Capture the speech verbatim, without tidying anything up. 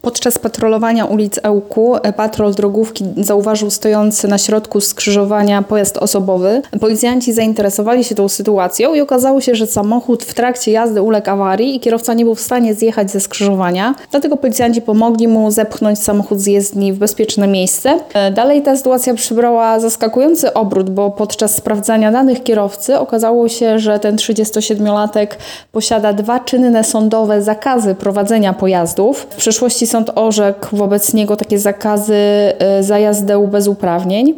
Podczas patrolowania ulic Ełku patrol drogówki zauważył stojący na środku skrzyżowania pojazd osobowy. Policjanci zainteresowali się tą sytuacją i okazało się, że samochód w trakcie jazdy uległ awarii i kierowca nie był w stanie zjechać ze skrzyżowania. Dlatego policjanci pomogli mu zepchnąć samochód z jezdni w bezpieczne miejsce. Dalej ta sytuacja przybrała zaskakujący obrót, bo podczas sprawdzania danych kierowcy okazało się, że ten trzydziestosiedmiolatek posiada dwa czynne sądowe zakazy prowadzenia pojazdów. W przeszłości sąd orzekł wobec niego takie zakazy za jazdę bez uprawnień.